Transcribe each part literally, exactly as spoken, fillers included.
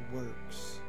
works.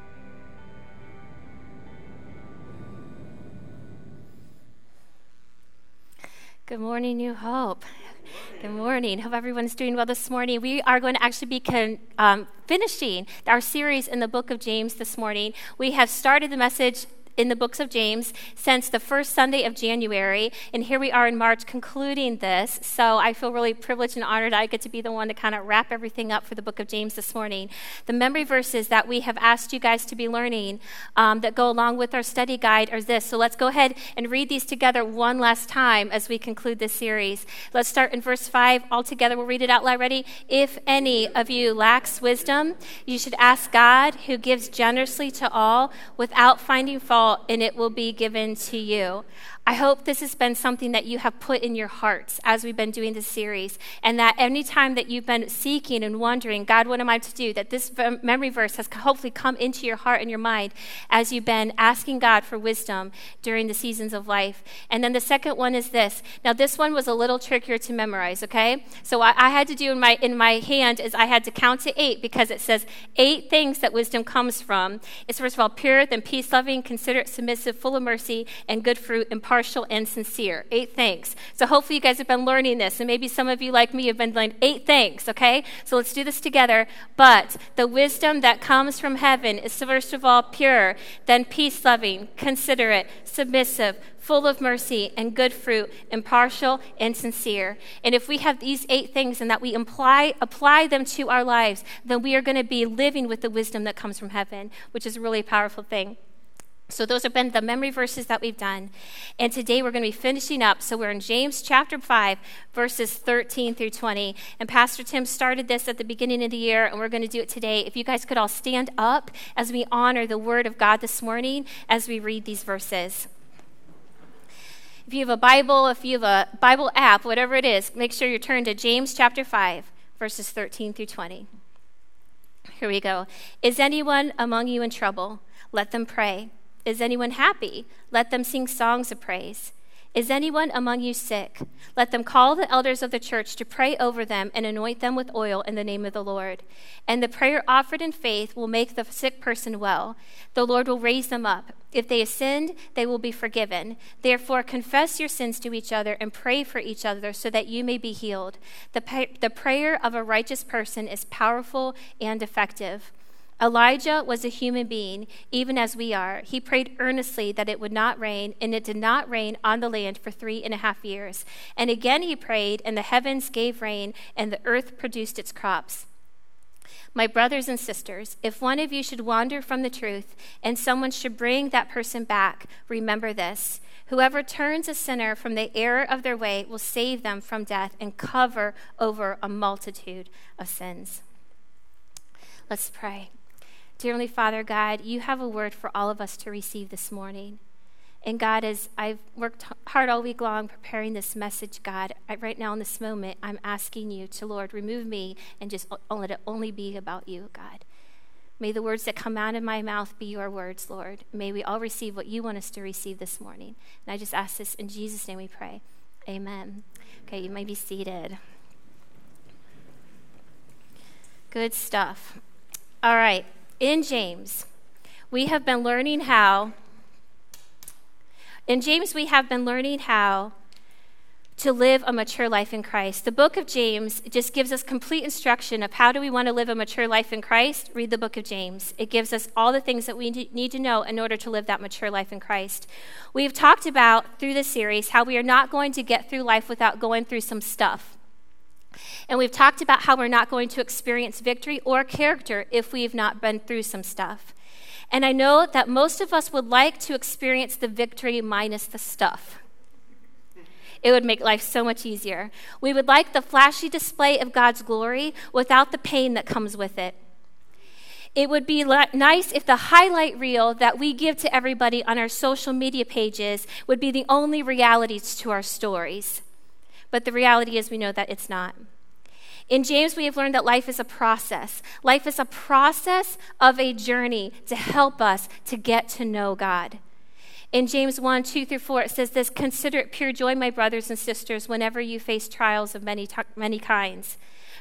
Good morning, New Hope. Good morning. Hope everyone's doing well this morning. We are going to actually be con- um, finishing our series in the book of James this morning. We have started the message in the books of James since the first Sunday of January, and here we are in March concluding this. So I feel really privileged and honored I get to be the one to kind of wrap everything up for the book of James this morning. The memory verses that we have asked you guys to be learning um, that go along with our study guide are this. So let's go ahead and read these together one last time as we conclude this series. Let's start in verse five all together. We'll read it out loud. Ready? If any of you lacks wisdom, you should ask God, who gives generously to all without finding fault, and it will be given to you. I hope this has been something that you have put in your hearts as we've been doing this series, and that any time that you've been seeking and wondering, God, what am I to do, that this memory verse has hopefully come into your heart and your mind as you've been asking God for wisdom during the seasons of life. And then the second one is this. Now, this one was a little trickier to memorize, okay? So what I had to do in my in my hand is I had to count to eight, because it says eight things that wisdom comes from. It's first of all pure, then peace-loving, considerate, submissive, full of mercy, and good fruit, impartial, and sincere. Eight things. So hopefully you guys have been learning this, and maybe some of you like me have been learning eight things, okay? So let's do this together. But the wisdom that comes from heaven is first of all pure, then peace-loving, considerate, submissive, full of mercy and good fruit, impartial and sincere. And if we have these eight things and that we apply, apply them to our lives, then we are going to be living with the wisdom that comes from heaven, which is a really powerful thing. So those have been the memory verses that we've done. And today we're going to be finishing up. So we're in James chapter five, verses thirteen through twenty. And Pastor Tim started this at the beginning of the year, and we're going to do it today. If you guys could all stand up as we honor the word of God this morning as we read these verses. If you have a Bible, if you have a Bible app, whatever it is, make sure you turn to James chapter five, verses thirteen through twenty. Here we go. Is anyone among you in trouble? Let them pray. Is anyone happy? Let them sing songs of praise. Is anyone among you sick? Let them call the elders of the church to pray over them and anoint them with oil in the name of the Lord. And the prayer offered in faith will make the sick person well. The Lord will raise them up. If they have sinned, they will be forgiven. Therefore, confess your sins to each other and pray for each other so that you may be healed. The, pa- the prayer of a righteous person is powerful and effective. Elijah was a human being, even as we are. He prayed earnestly that it would not rain, and it did not rain on the land for three and a half years. And again he prayed, and the heavens gave rain, and the earth produced its crops. My brothers and sisters, if one of you should wander from the truth, and someone should bring that person back, remember this. Whoever turns a sinner from the error of their way will save them from death and cover over a multitude of sins. Let's pray. Dear Heavenly Father, God, you have a word for all of us to receive this morning. And God, as I've worked hard all week long preparing this message, God, I, right now in this moment, I'm asking you to, Lord, remove me and just let it only be about you, God. May the words that come out of my mouth be your words, Lord. May we all receive what you want us to receive this morning. And I just ask this in Jesus' name we pray. Amen. Okay, you may be seated. Good stuff. All right. In James, we have been learning how, in James, we have been learning how to live a mature life in Christ. The book of James just gives us complete instruction of how do we want to live a mature life in Christ. Read the book of James. It gives us all the things that we need to know in order to live that mature life in Christ. We've talked about through this series how we are not going to get through life without going through some stuff. And we've talked about how we're not going to experience victory or character if we've not been through some stuff. And I know that most of us would like to experience the victory minus the stuff. It would make life so much easier. We would like the flashy display of God's glory without the pain that comes with it. It would be nice if the highlight reel that we give to everybody on our social media pages would be the only realities to our stories. But the reality is we know that it's not. In James, we have learned that life is a process. Life is a process of a journey to help us to get to know God. In James one, two through four, it says this, consider it pure joy, my brothers and sisters, whenever you face trials of many, many kinds.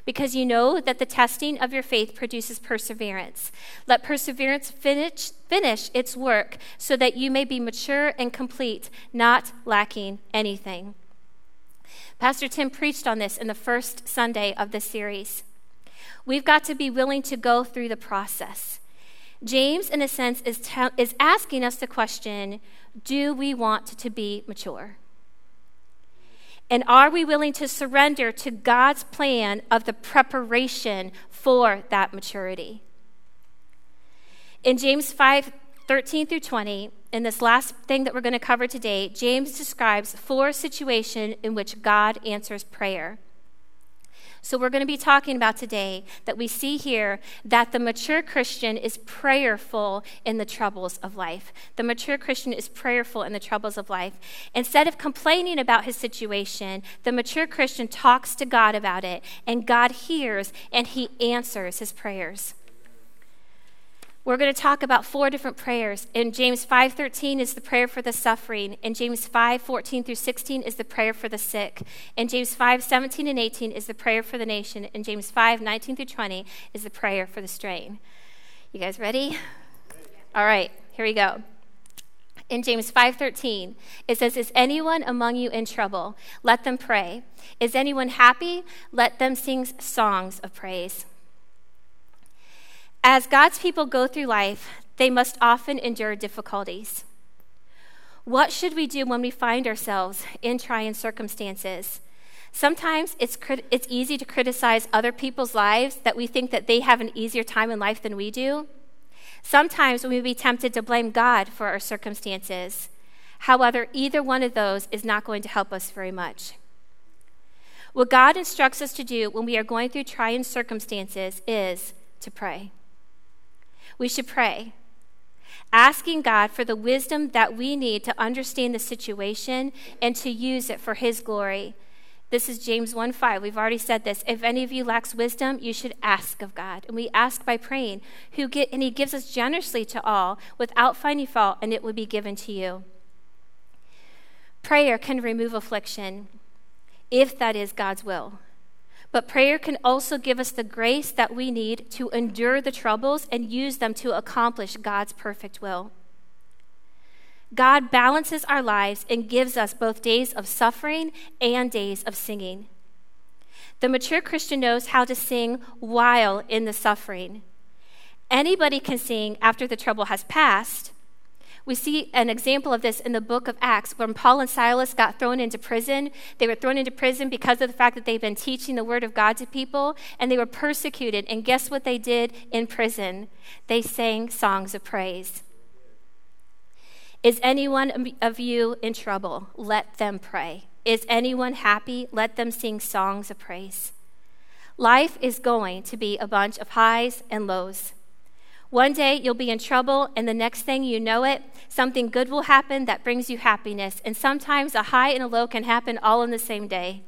because you know that the testing of your faith produces perseverance. Let perseverance finish, finish its work so that you may be mature and complete, not lacking anything. Pastor Tim preached on this in the first Sunday of this series. We've got to be willing to go through the process. James, in a sense, is, te- is asking us the question, do we want to be mature? And are we willing to surrender to God's plan of the preparation for that maturity? In James five, thirteen through twenty, in this last thing that we're going to cover today, James describes four situations in which God answers prayer. So we're going to be talking about today that we see here that the mature Christian is prayerful in the troubles of life. The mature Christian is prayerful in the troubles of life. Instead of complaining about his situation, the mature Christian talks to God about it, and God hears and he answers his prayers. We're going to talk about four different prayers. In James five thirteen is the prayer for the suffering. In James five fourteen through sixteen is the prayer for the sick. In James five seventeen and eighteen is the prayer for the nation. In James five nineteen through twenty is the prayer for the straying. You guys ready? All right, here we go. In James five thirteen, it says, "Is anyone among you in trouble? Let them pray. Is anyone happy? Let them sing songs of praise." As God's people go through life, they must often endure difficulties. What should we do when we find ourselves in trying circumstances? Sometimes it's crit- it's easy to criticize other people's lives, that we think that they have an easier time in life than we do. Sometimes we may be tempted to blame God for our circumstances. However, either one of those is not going to help us very much. What God instructs us to do when we are going through trying circumstances is to pray. We should pray, asking God for the wisdom that we need to understand the situation and to use it for his glory. This is James one five. We've already said this. If any of you lacks wisdom, you should ask of God. And we ask by praying, who get, and he gives us generously to all without finding fault, and it will be given to you. Prayer can remove affliction, if that is God's will. But prayer can also give us the grace that we need to endure the troubles and use them to accomplish God's perfect will. God balances our lives and gives us both days of suffering and days of singing. The mature Christian knows how to sing while in the suffering. Anybody can sing after the trouble has passed. We see an example of this in the book of Acts when Paul and Silas got thrown into prison. They were thrown into prison because of the fact that they've been teaching the word of God to people, and they were persecuted. And guess what they did in prison? They sang songs of praise. Is anyone of you in trouble? Let them pray. Is anyone happy? Let them sing songs of praise. Life is going to be a bunch of highs and lows. One day you'll be in trouble, and the next thing you know it, something good will happen that brings you happiness. And sometimes a high and a low can happen all in the same day.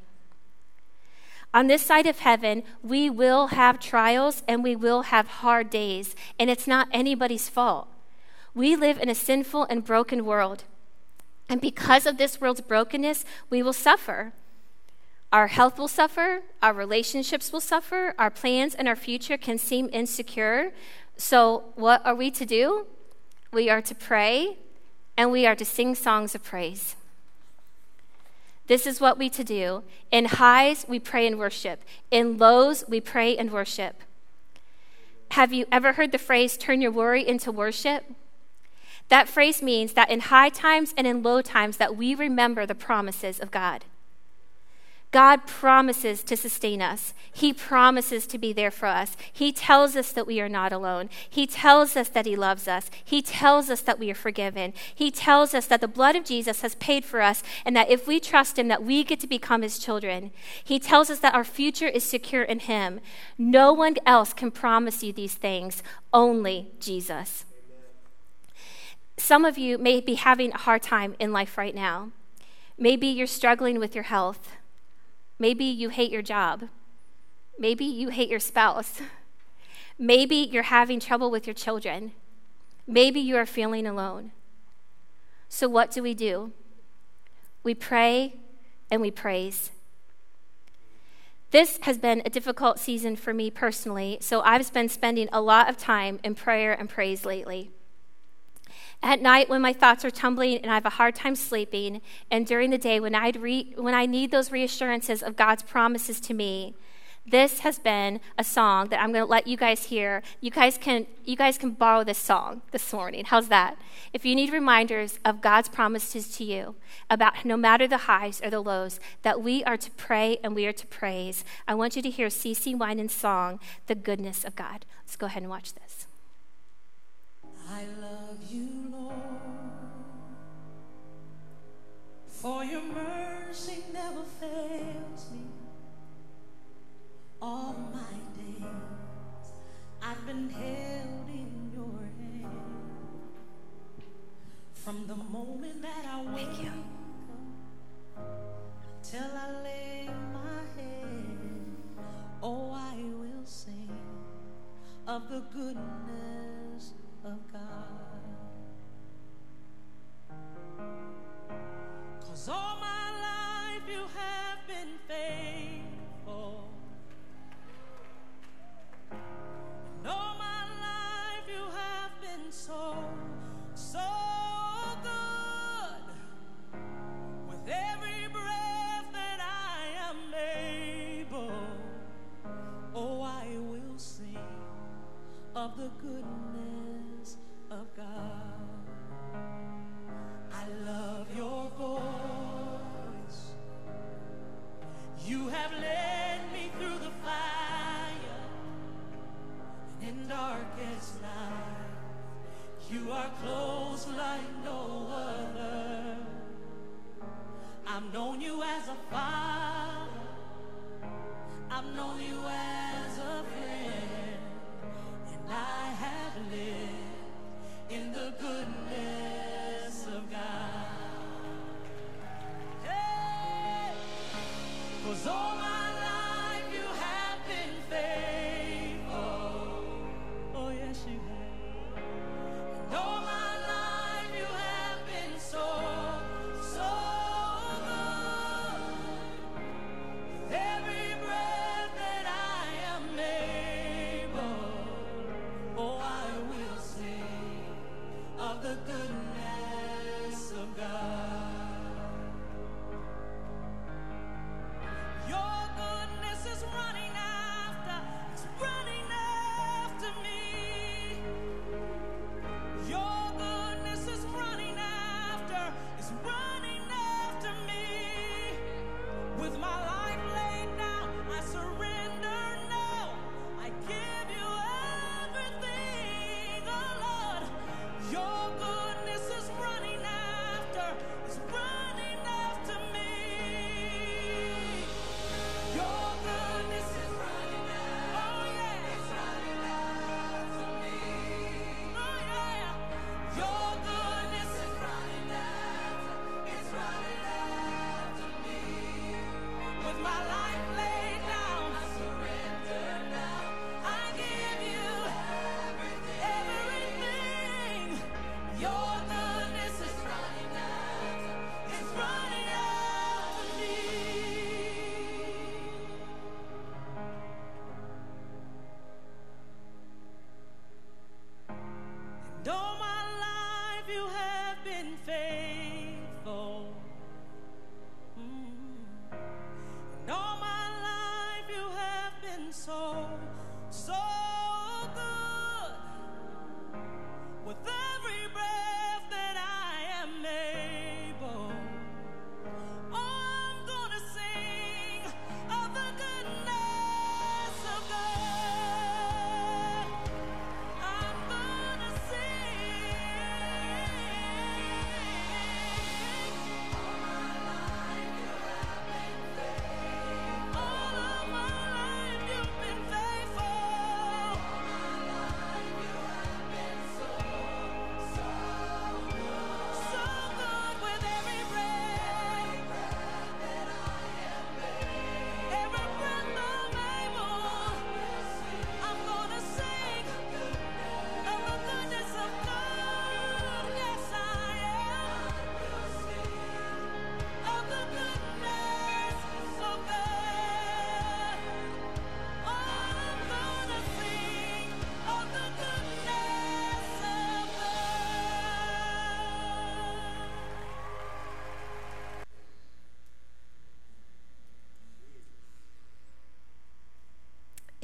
On this side of heaven, we will have trials and we will have hard days, and it's not anybody's fault. We live in a sinful and broken world, and because of this world's brokenness, we will suffer. Our health will suffer, our relationships will suffer, our plans and our future can seem insecure. So what are we to do? We are to pray, and we are to sing songs of praise. This is what we to do. In highs, we pray and worship. In lows, we pray and worship. Have you ever heard the phrase, turn your worry into worship? That phrase means that in high times and in low times that we remember the promises of God. God promises to sustain us. He promises to be there for us. He tells us that we are not alone. He tells us that he loves us. He tells us that we are forgiven. He tells us that the blood of Jesus has paid for us, and that if we trust him, that we get to become his children. He tells us that our future is secure in him. No one else can promise you these things, only Jesus. Some of you may be having a hard time in life right now. Maybe you're struggling with your health. Maybe you hate your job. Maybe you hate your spouse. Maybe you're having trouble with your children. Maybe you are feeling alone. So what do we do? We pray and we praise. This has been a difficult season for me personally, so I've been spending a lot of time in prayer and praise lately. At night, when my thoughts are tumbling and I have a hard time sleeping, and during the day when, I'd re- when I need those reassurances of God's promises to me, this has been a song that I'm going to let you guys hear. You guys can you guys can borrow this song this morning. How's that? If you need reminders of God's promises to you about no matter the highs or the lows, that we are to pray and we are to praise, I want you to hear CeCe Winans' song, The Goodness of God. Let's go ahead and watch this. I love you, Lord, for your mercy never fails me. All my days I've been held in your hand. From the moment that I wake up till I lay my head, oh, I will sing of the goodness of God. 'Cause all my life you have been faithful. And all my life you have been so, so good. With every breath that I am able, oh, I will sing of the goodness of God. I love your voice. You have led me through the fire and in darkest night. You are close like no other. I've known you as a father. I've known you as a friend. I have lived in the goodness of God. Hey, 'cause all my life you have been faithful. Oh yes you have. And all my life you have been so, so good. With every breath that I am able, oh, I will sing of the goodness of God. Your goodness is running after, it's running after me.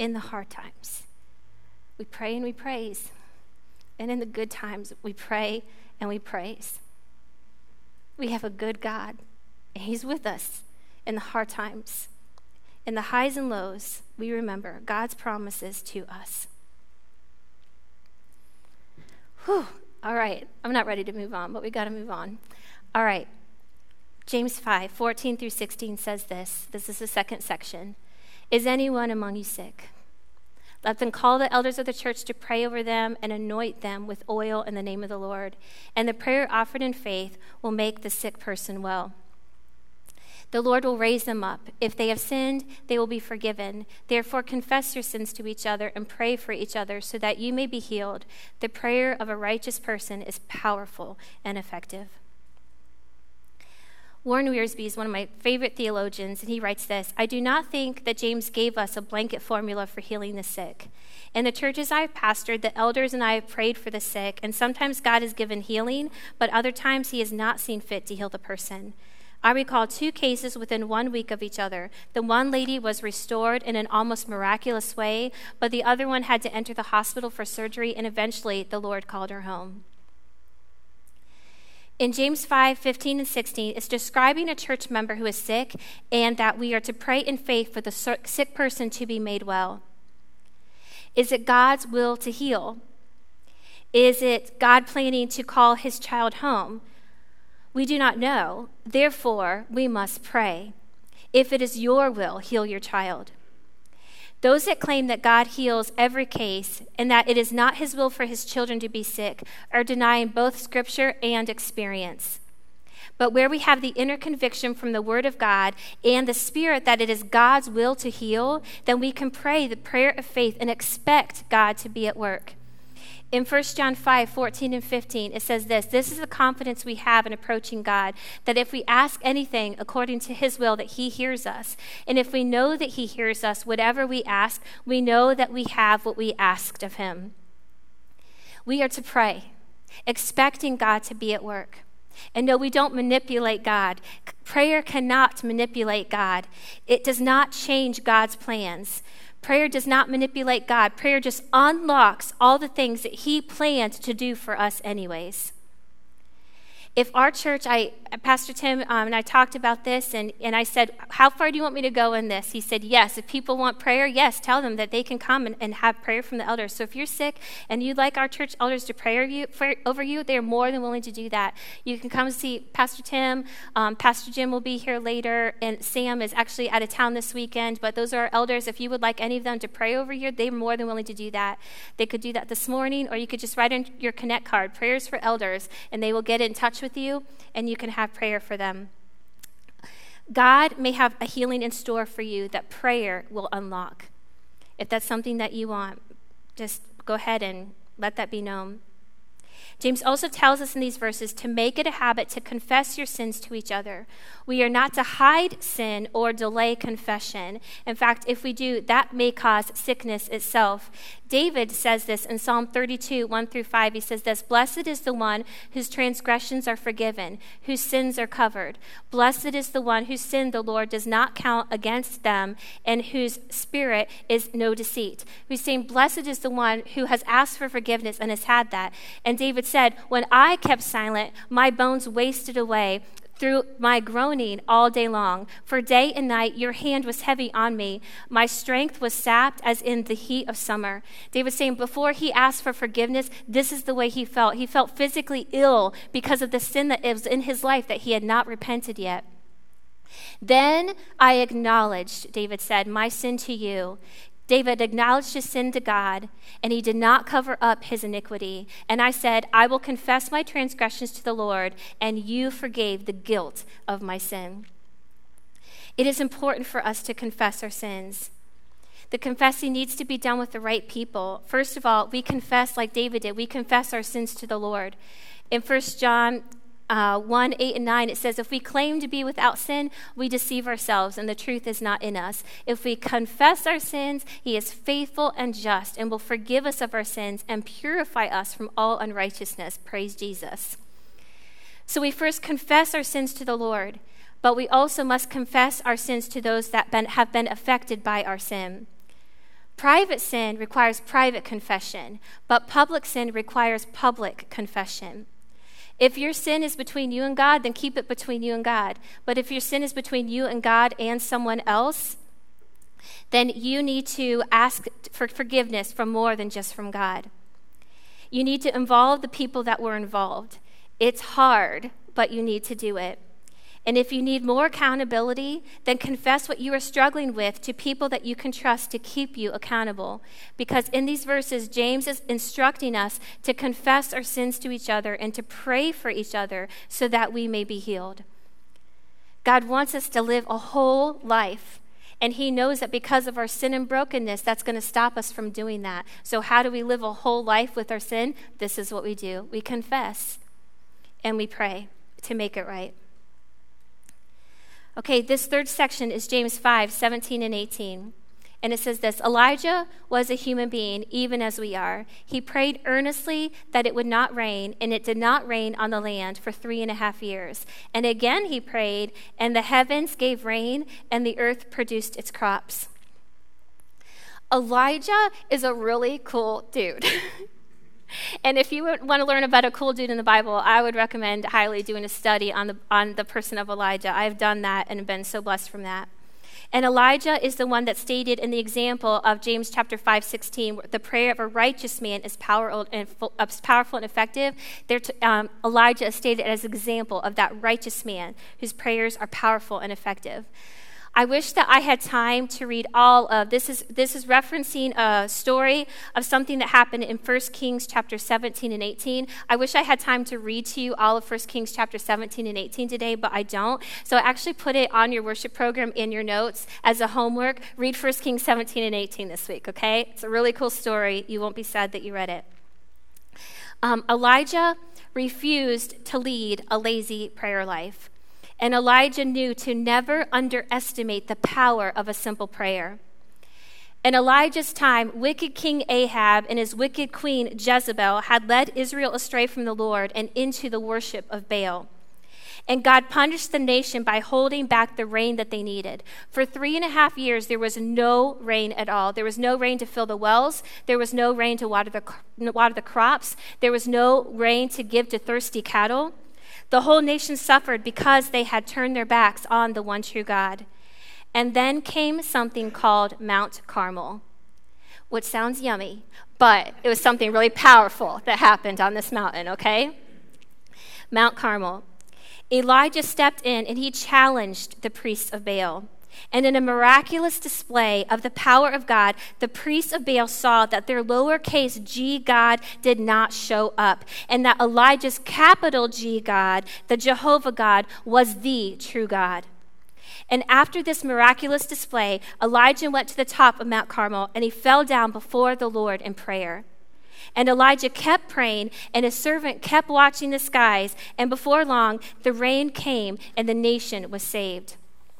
in the hard times. We pray and we praise. And in the good times, we pray and we praise. We have a good God, and he's with us in the hard times. In the highs and lows, we remember God's promises to us. Whew. All right. I'm not ready to move on, but we got to move on. All right. James five, fourteen through sixteen says this. This is the second section. Is anyone among you sick? Let them call the elders of the church to pray over them and anoint them with oil in the name of the Lord. And the prayer offered in faith will make the sick person well. The Lord will raise them up. If they have sinned, they will be forgiven. Therefore, confess your sins to each other and pray for each other so that you may be healed. The prayer of a righteous person is powerful and effective. Warren Wiersbe is one of my favorite theologians, and he writes this: I do not think that James gave us a blanket formula for healing the sick. In the churches I have pastored, the elders and I have prayed for the sick, and sometimes God has given healing, but other times he has not seen fit to heal the person. I recall two cases within one week of each other. The one lady was restored in an almost miraculous way, but the other one had to enter the hospital for surgery, and eventually the Lord called her home. In James five, fifteen and sixteen, it's describing a church member who is sick and that we are to pray in faith for the sick person to be made well. Is it God's will to heal? Is it God planning to call his child home? We do not know. Therefore, we must pray. If it is your will, heal your child. Those that claim that God heals every case and that it is not his will for his children to be sick are denying both Scripture and experience. But where we have the inner conviction from the Word of God and the Spirit that it is God's will to heal, then we can pray the prayer of faith and expect God to be at work. In First John five, fourteen and fifteen, it says this: This is the confidence we have in approaching God, that if we ask anything according to his will, that he hears us. And if we know that he hears us, whatever we ask, we know that we have what we asked of him. We are to pray, expecting God to be at work. And no, we don't manipulate God. Prayer cannot manipulate God. It does not change God's plans. Prayer does not manipulate God. Prayer just unlocks all the things that he planned to do for us anyways. If our church, I, Pastor Tim um, and I talked about this, and, and I said, how far do you want me to go in this? He said, yes, if people want prayer, yes, tell them that they can come and, and have prayer from the elders. So if you're sick and you'd like our church elders to pray over you, pray over you, they're more than willing to do that. You can come see Pastor Tim. Um, Pastor Jim will be here later, and Sam is actually out of town this weekend, but those are our elders. If you would like any of them to pray over you, they're more than willing to do that. They could do that this morning, or you could just write in your Connect card, Prayers for Elders, and they will get in touch with you, and you can have prayer for them. God may have a healing in store for you that prayer will unlock. If that's something that you want, just go ahead and let that be known. James also tells us in these verses to make it a habit to confess your sins to each other. We are not to hide sin or delay confession. In fact, if we do, that may cause sickness itself. David says this in Psalm thirty-two, one through five. He says this: Blessed is the one whose transgressions are forgiven, whose sins are covered. Blessed is the one whose sin the Lord does not count against them, and whose spirit is no deceit. He's saying, blessed is the one who has asked for forgiveness and has had that. And David said, when I kept silent, my bones wasted away through my groaning all day long. For day and night your hand was heavy on me. My strength was sapped as in the heat of summer. David's saying before he asked for forgiveness, this is the way he felt. He felt physically ill because of the sin that was in his life that he had not repented yet. Then I acknowledged, David said, my sin to you. David acknowledged his sin to God, and he did not cover up his iniquity. And I said, I will confess my transgressions to the Lord, and you forgave the guilt of my sin. It is important for us to confess our sins. The confessing needs to be done with the right people. First of all, we confess like David did. We confess our sins to the Lord. In First John Uh, one, eight, and nine, it says, if we claim to be without sin, we deceive ourselves, and the truth is not in us. If we confess our sins, he is faithful and just and will forgive us of our sins and purify us from all unrighteousness. Praise Jesus. So we first confess our sins to the Lord, but we also must confess our sins to those that been, have been affected by our sin. Private sin requires private confession, but public sin requires public confession. If your sin is between you and God, then keep it between you and God. But if your sin is between you and God and someone else, then you need to ask for forgiveness from more than just from God. You need to involve the people that were involved. It's hard, but you need to do it. And if you need more accountability, then confess what you are struggling with to people that you can trust to keep you accountable. Because in these verses, James is instructing us to confess our sins to each other and to pray for each other so that we may be healed. God wants us to live a whole life. And he knows that because of our sin and brokenness, that's going to stop us from doing that. So how do we live a whole life with our sin? This is what we do. We confess and we pray to make it right. Okay, this third section is James five, seventeen and eighteen. And it says this: Elijah was a human being, even as we are. He prayed earnestly that it would not rain, and it did not rain on the land for three and a half years. And again he prayed, and the heavens gave rain, and the earth produced its crops. Elijah is a really cool dude. And if you want to learn about a cool dude in the Bible, I would recommend highly doing a study on the on the person of Elijah. I've done that and been so blessed from that. And Elijah is the one that's stated in the example of James chapter five, sixteen, where the prayer of a righteous man is powerful and, powerful and effective. There, um, Elijah is stated as an example of that righteous man whose prayers are powerful and effective. I wish that I had time to read all of this. Is this is referencing a story of something that happened in First Kings chapter seventeen and eighteen. I wish I had time to read to you all of First Kings chapter seventeen and eighteen today, but I don't. So I actually put it on your worship program in your notes as a homework. Read First Kings seventeen and eighteen this week, okay? It's a really cool story. You won't be sad that you read it. Um, Elijah refused to lead a lazy prayer life. And Elijah knew to never underestimate the power of a simple prayer. In Elijah's time, wicked King Ahab and his wicked queen Jezebel had led Israel astray from the Lord and into the worship of Baal. And God punished the nation by holding back the rain that they needed. For three and a half years, there was no rain at all. There was no rain to fill the wells. There was no rain to water the, water the crops. There was no rain to give to thirsty cattle. The whole nation suffered because they had turned their backs on the one true God. And then came something called Mount Carmel, which sounds yummy, but it was something really powerful that happened on this mountain, okay? Mount Carmel. Elijah stepped in and he challenged the priests of Baal. And in a miraculous display of the power of God, the priests of Baal saw that their lowercase g God did not show up, and that Elijah's capital G God, the Jehovah God, was the true God. And after this miraculous display, Elijah went to the top of Mount Carmel, and he fell down before the Lord in prayer. And Elijah kept praying, and his servant kept watching the skies, and before long, the rain came, and the nation was saved.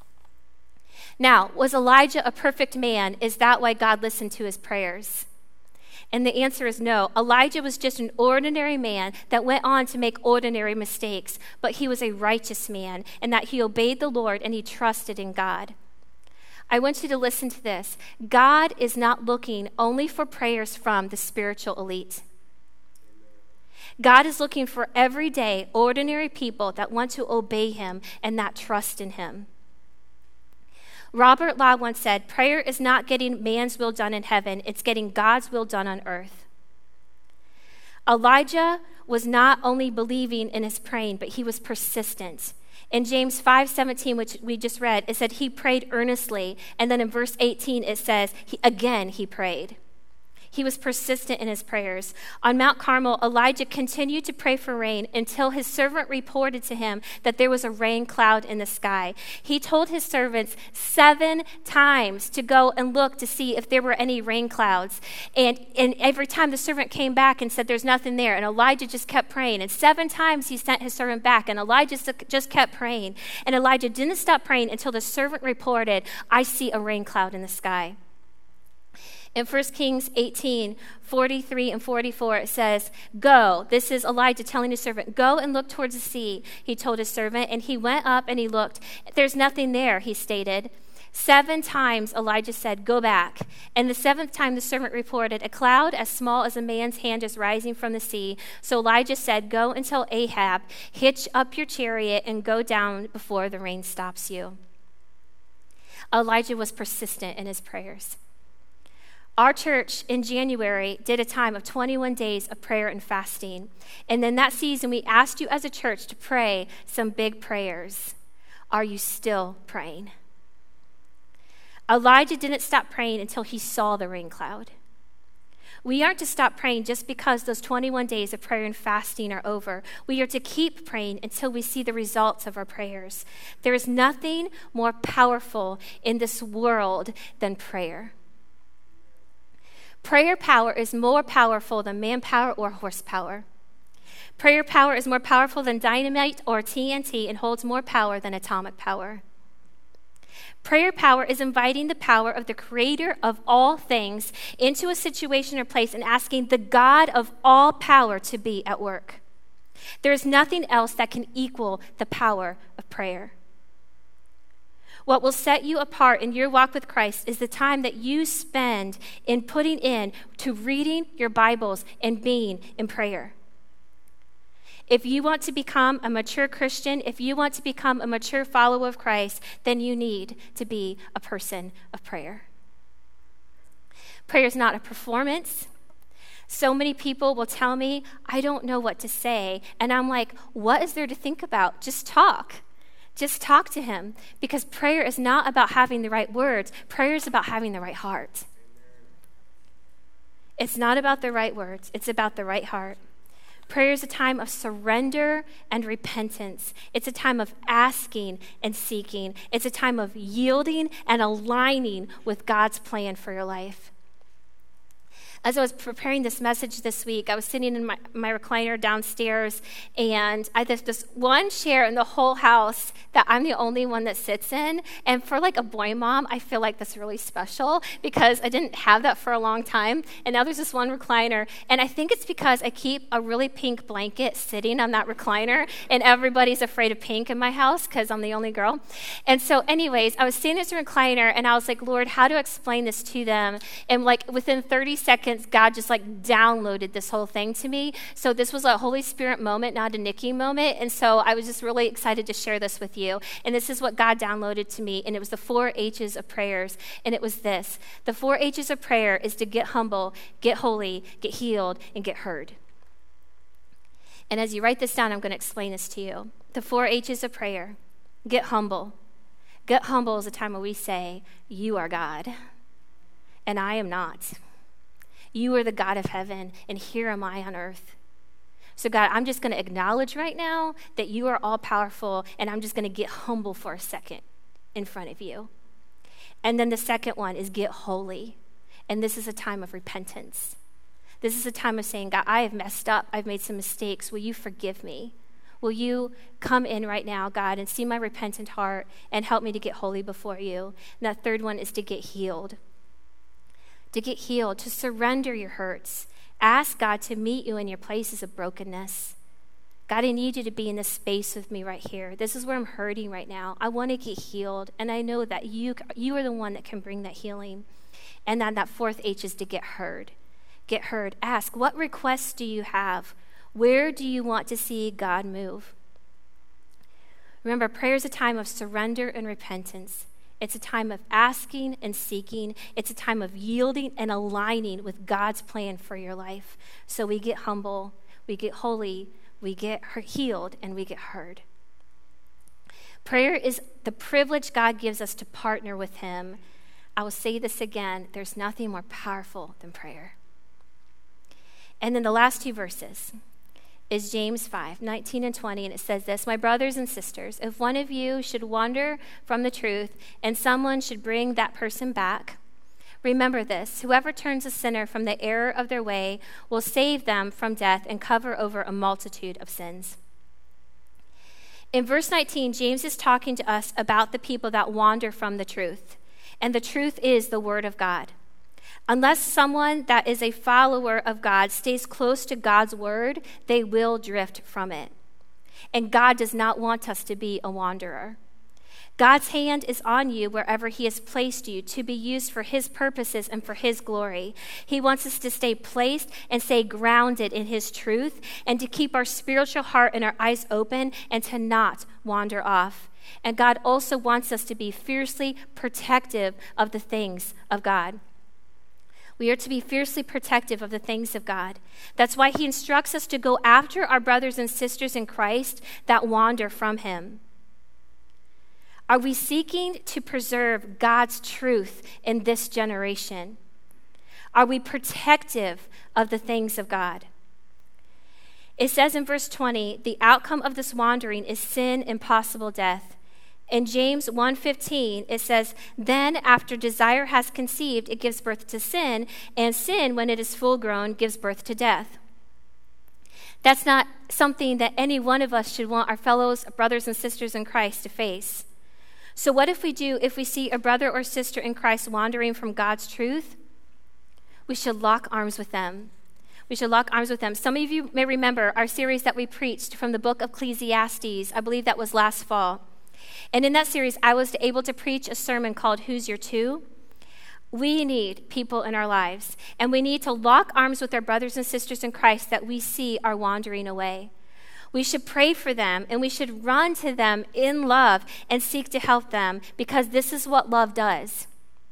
Now, was Elijah a perfect man? Is that why God listened to his prayers? And the answer is no. Elijah was just an ordinary man that went on to make ordinary mistakes, but he was a righteous man, and that he obeyed the Lord and he trusted in God. I want you to listen to this. God is not looking only for prayers from the spiritual elite. God is looking for everyday, ordinary people that want to obey him and that trust in him. Robert Law once said, prayer is not getting man's will done in heaven, it's getting God's will done on earth. Elijah was not only believing in his praying, but he was persistent. In James five seventeen, which we just read, it said he prayed earnestly. And then in verse eighteen, it says, he, again he prayed. He was persistent in his prayers. On Mount Carmel, Elijah continued to pray for rain until his servant reported to him that there was a rain cloud in the sky. He told his servants seven times to go and look to see if there were any rain clouds. And, and every time the servant came back and said there's nothing there, and Elijah just kept praying. And seven times he sent his servant back, and Elijah just kept praying. And Elijah didn't stop praying until the servant reported, I see a rain cloud in the sky. In First Kings eighteen, forty-three and forty-four, it says, go. This is Elijah telling his servant, go and look towards the sea, he told his servant. And he went up and he looked. There's nothing there, he stated. Seven times Elijah said, go back. And the seventh time the servant reported, a cloud as small as a man's hand is rising from the sea. So Elijah said, go and tell Ahab, hitch up your chariot and go down before the rain stops you. Elijah was persistent in his prayers. Our church in January did a time of twenty-one days of prayer and fasting. And then that season, we asked you as a church to pray some big prayers. Are you still praying? Elijah didn't stop praying until he saw the rain cloud. We aren't to stop praying just because those twenty-one days of prayer and fasting are over. We are to keep praying until we see the results of our prayers. There is nothing more powerful in this world than prayer. Prayer power is more powerful than manpower or horsepower. Prayer power is more powerful than dynamite or T N T and holds more power than atomic power. Prayer power is inviting the power of the creator of all things into a situation or place and asking the God of all power to be at work. There is nothing else that can equal the power of prayer. What will set you apart in your walk with Christ is the time that you spend in putting in to reading your Bibles and being in prayer. If you want to become a mature Christian, if you want to become a mature follower of Christ, then you need to be a person of prayer. Prayer is not a performance. So many people will tell me, I don't know what to say. And I'm like, what is there to think about? Just talk. Just talk to him. Because prayer is not about having the right words. Prayer is about having the right heart. It's not about the right words. It's about the right heart. Prayer is a time of surrender and repentance. It's a time of asking and seeking. It's a time of yielding and aligning with God's plan for your life. As I was preparing this message this week, I was sitting in my, my recliner downstairs, and I had this, this one chair in the whole house that I'm the only one that sits in. And for like a boy mom, I feel like that's really special because I didn't have that for a long time. And now there's this one recliner. And I think it's because I keep a really pink blanket sitting on that recliner, and everybody's afraid of pink in my house because I'm the only girl. And so anyways, I was sitting in this recliner, and I was like, Lord, how do I explain this to them? And like within thirty seconds, God just like downloaded this whole thing to me. So this was a Holy Spirit moment, not a Nikki moment. And so I was just really excited to share this with you. And this is what God downloaded to me. And it was the four H's of prayers. And it was this. The four H's of prayer is to get humble, get holy, get healed, and get heard. And as you write this down, I'm going to explain this to you. The four H's of prayer. Get humble. Get humble is a time where we say, you are God, and I am not. You are the God of heaven, and here am I on earth. So God, I'm just going to acknowledge right now that you are all powerful, and I'm just going to get humble for a second in front of you. And then the second one is get holy. And this is a time of repentance. This is a time of saying, God, I have messed up. I've made some mistakes. Will you forgive me? Will you come in right now, God, and see my repentant heart and help me to get holy before you? And that third one is to get healed. To get healed, to surrender your hurts. Ask God to meet you in your places of brokenness. God, I need you to be in this space with me right here. This is where I'm hurting right now. I want to get healed, and I know that you, you are the one that can bring that healing. And then that fourth H is to get heard. Get heard. Ask, what requests do you have? Where do you want to see God move? Remember, prayer is a time of surrender and repentance. It's a time of asking and seeking. It's a time of yielding and aligning with God's plan for your life. So we get humble, we get holy, we get healed, and we get heard. Prayer is the privilege God gives us to partner with him. I will say this again, there's nothing more powerful than prayer. And then the last two verses is James five, nineteen and twenty, and it says this, my brothers and sisters, if one of you should wander from the truth and someone should bring that person back, remember this, whoever turns a sinner from the error of their way will save them from death and cover over a multitude of sins. In verse nineteen, James is talking to us about the people that wander from the truth, and the truth is the word of God. Unless someone that is a follower of God stays close to God's word, they will drift from it. And God does not want us to be a wanderer. God's hand is on you wherever he has placed you to be used for his purposes and for his glory. He wants us to stay placed and stay grounded in his truth and to keep our spiritual heart and our eyes open and to not wander off. And God also wants us to be fiercely protective of the things of God. We are to be fiercely protective of the things of God. That's why he instructs us to go after our brothers and sisters in Christ that wander from him. Are we seeking to preserve God's truth in this generation? Are we protective of the things of God? It says in verse twenty, the outcome of this wandering is sin and possible death. In James one fifteen, it says, then after desire has conceived, it gives birth to sin, and sin, when it is full grown, gives birth to death. That's not something that any one of us should want our fellows, brothers and sisters in Christ to face. So what if we do, if we see a brother or sister in Christ wandering from God's truth? We should lock arms with them. We should lock arms with them. Some of you may remember our series that we preached from the book of Ecclesiastes. I believe that was last fall. And in that series, I was able to preach a sermon called Who's Your Two? We need people in our lives, and we need to lock arms with our brothers and sisters in Christ that we see are wandering away. We should pray for them, and we should run to them in love and seek to help them, because this is what love does.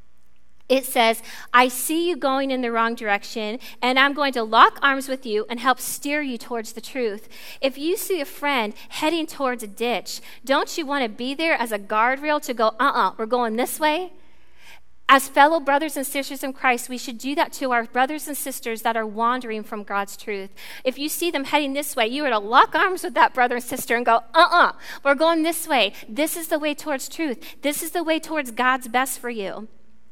It says, I see you going in the wrong direction, and I'm going to lock arms with you and help steer you towards the truth. If you see a friend heading towards a ditch, don't you want to be there as a guardrail to go, uh-uh, we're going this way? As fellow brothers and sisters in Christ, we should do that to our brothers and sisters that are wandering from God's truth. If you see them heading this way, you are to lock arms with that brother and sister and go, uh-uh, we're going this way. This is the way towards truth. This is the way towards God's best for you.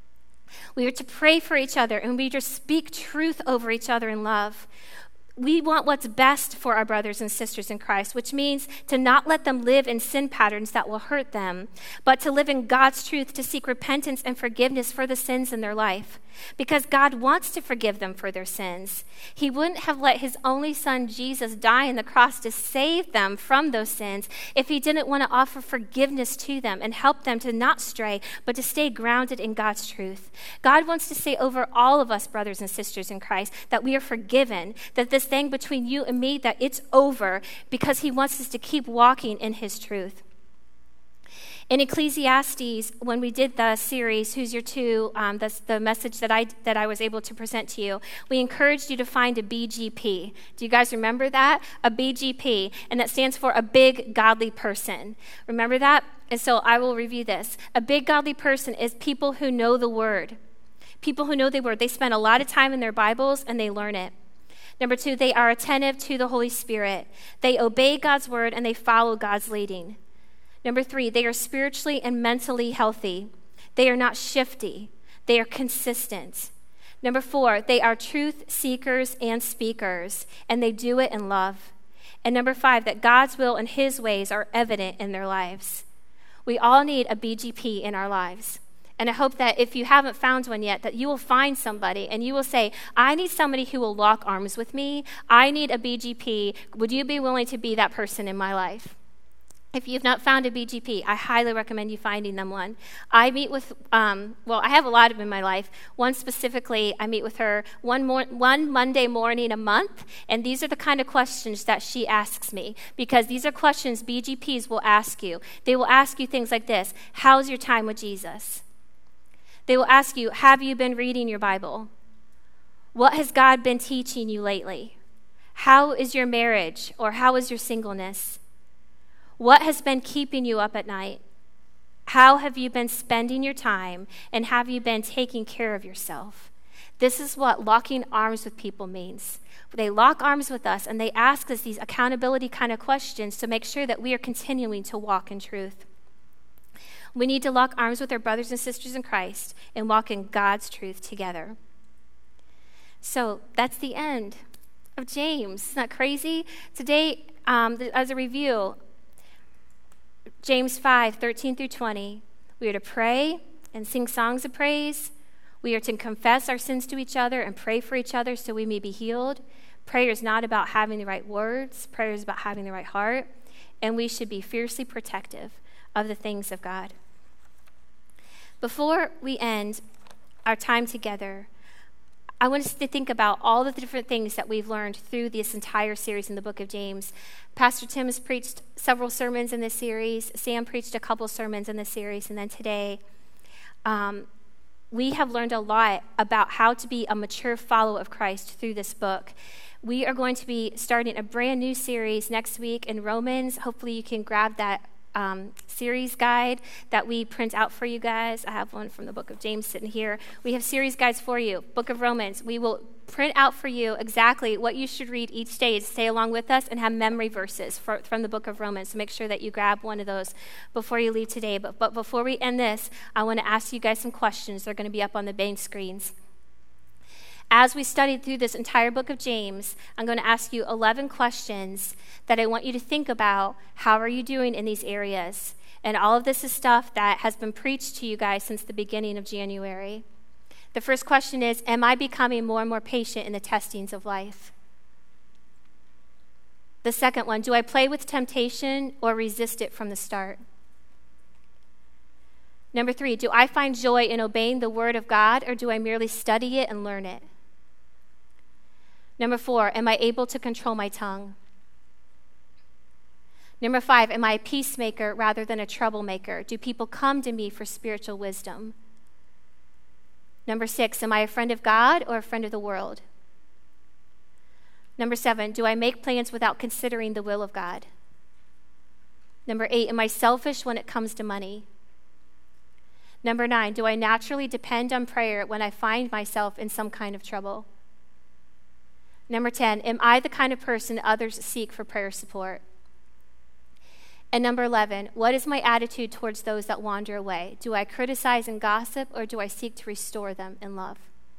We are to pray for each other, and we are to speak truth over each other in love. We want what's best for our brothers and sisters in Christ, which means to not let them live in sin patterns that will hurt them, but to live in God's truth, to seek repentance and forgiveness for the sins in their life, because God wants to forgive them for their sins. He wouldn't have let his only son, Jesus, die on the cross to save them from those sins if he didn't want to offer forgiveness to them and help them to not stray, but to stay grounded in God's truth. God wants to say over all of us, brothers and sisters in Christ, that we are forgiven, that this thing between you and me, that it's over, because he wants us to keep walking in his truth. In Ecclesiastes, when we did the series, Who's Your Two, um, that's the message that I that I was able to present to you, we encouraged you to find a B G P. Do you guys remember that? A B G P, and that stands for a big godly person. Remember that? And so I will review this. A big godly person is people who know the word. People who know the word. They spend a lot of time in their Bibles and they learn it. Number two, they are attentive to the Holy Spirit. They obey God's word and they follow God's leading. Number three, they are spiritually and mentally healthy. They are not shifty. They are consistent. Number four, they are truth seekers and speakers, and they do it in love. And number five, that God's will and his ways are evident in their lives. We all need a B G P in our lives. And I hope that if you haven't found one yet, that you will find somebody and you will say, I need somebody who will lock arms with me. I need a B G P. Would you be willing to be that person in my life? If you've not found a B G P, I highly recommend you finding them one. I meet with, um, well, I have a lot of them in my life. One specifically, I meet with her one, more, one Monday morning a month, and these are the kind of questions that she asks me, because these are questions B G Ps will ask you. They will ask you things like this: how's your time with Jesus? They will ask you, have you been reading your Bible? What has God been teaching you lately? How is your marriage, or how is your singleness? What has been keeping you up at night? How have you been spending your time, and have you been taking care of yourself? This is what locking arms with people means. They lock arms with us, and they ask us these accountability kind of questions to make sure that we are continuing to walk in truth. We need to lock arms with our brothers and sisters in Christ and walk in God's truth together. So that's the end of James. Isn't that crazy? Today, um, as a review, James five, thirteen through twenty, we are to pray and sing songs of praise. We are to confess our sins to each other and pray for each other so we may be healed. Prayer is not about having the right words. Prayer is about having the right heart. And we should be fiercely protective of the things of God. Before we end our time together, I want us to think about all the different things that we've learned through this entire series in the book of James. Pastor Tim has preached several sermons in this series. Sam preached a couple sermons in this series. And then today, um, we have learned a lot about how to be a mature follower of Christ through this book. We are going to be starting a brand new series next week in Romans. Hopefully you can grab that Um, series guide that we print out for you guys. I have one from the book of James sitting here. We have series guides for you. Book of Romans. We will print out for you exactly what you should read each day to stay along with us and have memory verses for, from the book of Romans. So make sure that you grab one of those before you leave today. But, but before we end this, I want to ask you guys some questions. They're going to be up on the main screens. As we studied through this entire book of James, I'm going to ask you eleven questions that I want you to think about. How are you doing in these areas? And all of this is stuff that has been preached to you guys since the beginning of January. The first question is, am I becoming more and more patient in the testings of life? The second one, do I play with temptation or resist it from the start? Number three, do I find joy in obeying the word of God, or do I merely study it and learn it? Number four, am I able to control my tongue? Number five, am I a peacemaker rather than a troublemaker? Do people come to me for spiritual wisdom? Number six, am I a friend of God or a friend of the world? Number seven, do I make plans without considering the will of God? Number eight, am I selfish when it comes to money? Number nine, do I naturally depend on prayer when I find myself in some kind of trouble? Number ten, am I the kind of person others seek for prayer support? And number eleven, what is my attitude towards those that wander away? Do I criticize and gossip, or do I seek to restore them in love?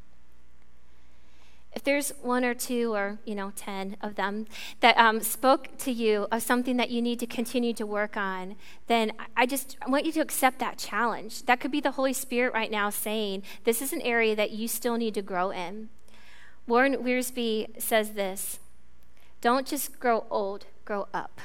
If there's one or two or, you know, ten of them that um, spoke to you of something that you need to continue to work on, then I just I want you to accept that challenge. That could be the Holy Spirit right now saying, this is an area that you still need to grow in. Warren Wiersbe says this, don't just grow old, grow up.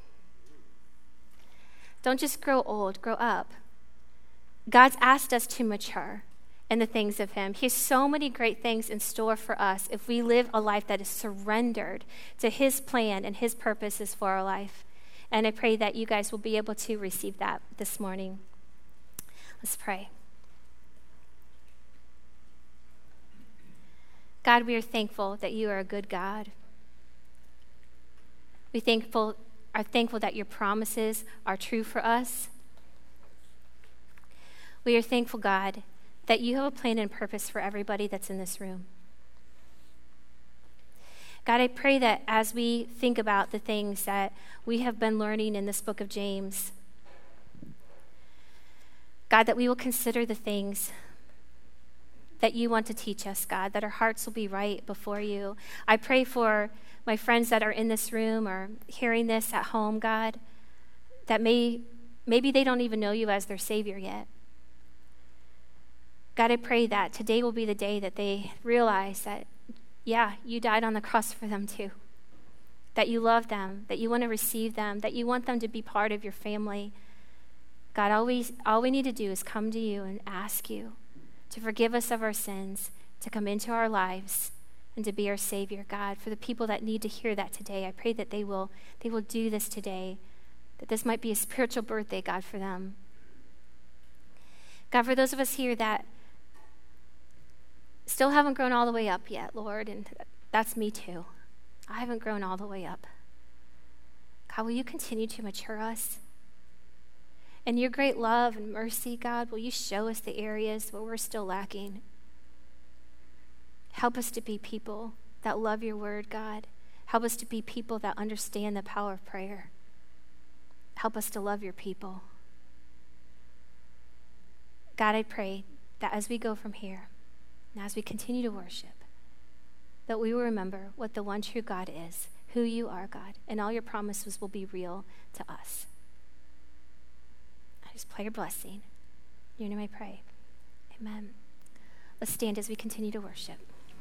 Don't just grow old, grow up. God's asked us to mature in the things of him. He has so many great things in store for us if we live a life that is surrendered to his plan and his purposes for our life. And I pray that you guys will be able to receive that this morning. Let's pray. God, we are thankful that you are a good God. We thankful, are thankful that your promises are true for us. We are thankful, God, that you have a plan and purpose for everybody that's in this room. God, I pray that as we think about the things that we have been learning in this book of James, God, that we will consider the things that you want to teach us, God, that our hearts will be right before you. I pray for my friends that are in this room or hearing this at home, God, that may, maybe they don't even know you as their Savior yet. God, I pray that today will be the day that they realize that, yeah, you died on the cross for them too, that you love them, that you want to receive them, that you want them to be part of your family. God, all we, all we need to do is come to you and ask you to forgive us of our sins, to come into our lives, and to be our Savior, God. For the people that need to hear that today, I pray that they will, they will do this today, that this might be a spiritual birthday, God, for them. God, for those of us here that still haven't grown all the way up yet, Lord, and that's me too. I haven't grown all the way up. God, will you continue to mature us? And your great love and mercy, God, will you show us the areas where we're still lacking? Help us to be people that love your word, God. Help us to be people that understand the power of prayer. Help us to love your people. God, I pray that as we go from here, and as we continue to worship, that we will remember what the one true God is, who you are, God, and all your promises will be real to us. I just pray your blessing. In your name I pray. Amen. Let's stand as we continue to worship.